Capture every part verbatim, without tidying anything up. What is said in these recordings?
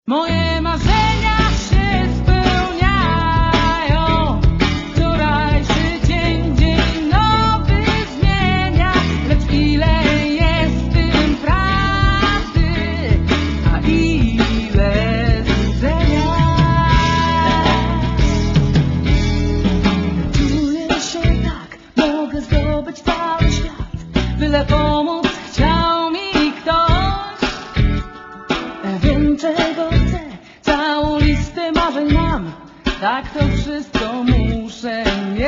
Moje marzenia się spełniają. Wczorajszy dzień, dzień nowy zmienia. Lecz ile jest w tym prawdy, a ile złudzenia. Czuję się tak, mogę zdobyć cały świat, byle pomóc chciał mi ktoś. Wiem, czego chcę, całą listę marzeń mam, tak to wszystko muszę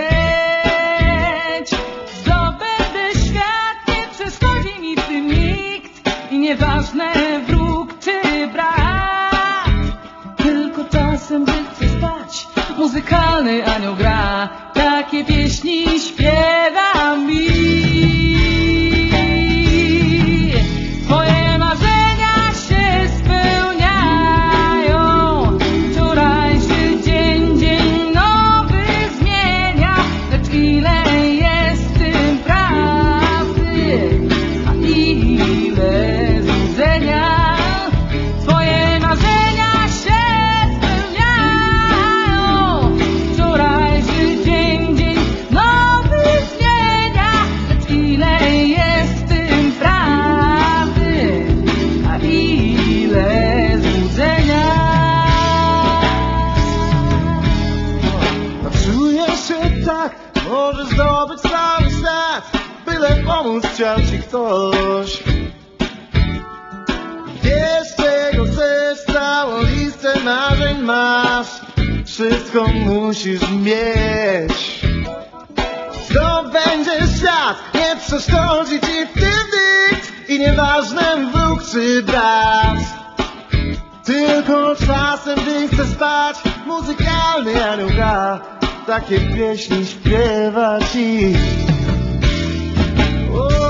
mieć. Zdobędę świat, nie przeszkodzi mi w tym nikt i nieważne wróg czy brat. Tylko czasem, gdy chcę spać, muzykalny anioł gra, takie pieśni śpiewa mi. Twoje marzenia się spełniają. Wczorajszy dzień, dzień nowy zmienia. Lecz ile jest w tym prawdy, a ile złudzenia. Twoje marzenia się spełniają. Wczorajszy dzień, dzień nowy zmienia. Lecz ile jest w tym prawdy, a ile złudzenia. Czuję się tak, może zdobyć cały świat, byle pomóc chciał ci ktoś. Wiesz, czego chcesz, całą listę marzeń masz, wszystko musisz mieć. Zdobędziesz świat, nie przeszkodzi ci w tym nikt i nieważne wróg czy brat. Tylko czasem, gdy chcę spać, muzykalny anioł gra, takie pieśni śpiewa ci. O,